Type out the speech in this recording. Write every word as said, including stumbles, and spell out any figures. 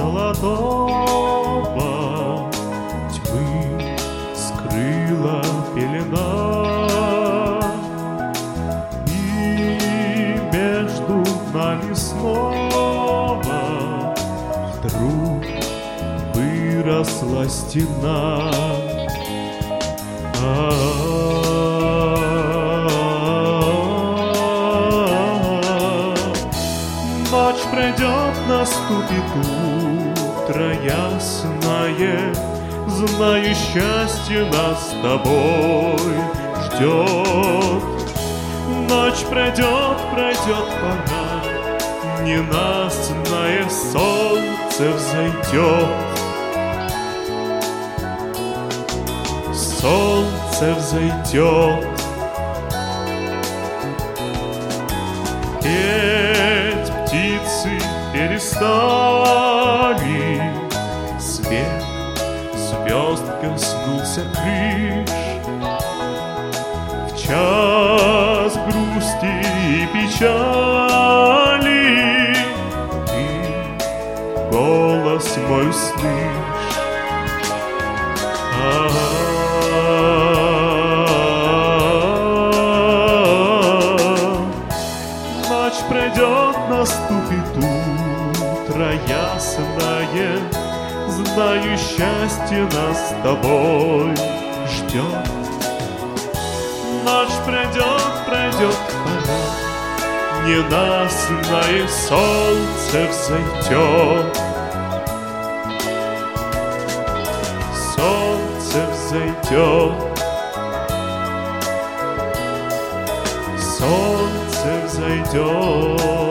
молодого тьмы скрыла пелена, и между нами снова вдруг выросла стена. Ночь пройдет, наступит утро ясное, знаю, счастье нас с тобой ждет. Ночь пройдет, пройдет пора, ненастное солнце взойдет. Солнце взойдет. Петь птицы перестали, свет звезд коснулся крыш. В час грусти и печали ты голос мой слышь. Ночь пройдет, наступит утро ясное, знаю, счастье нас с тобой ждет. Ночь пройдет, пройдет пора, ненастное солнце взойдет. Солнце взойдет. Солнце взойдет.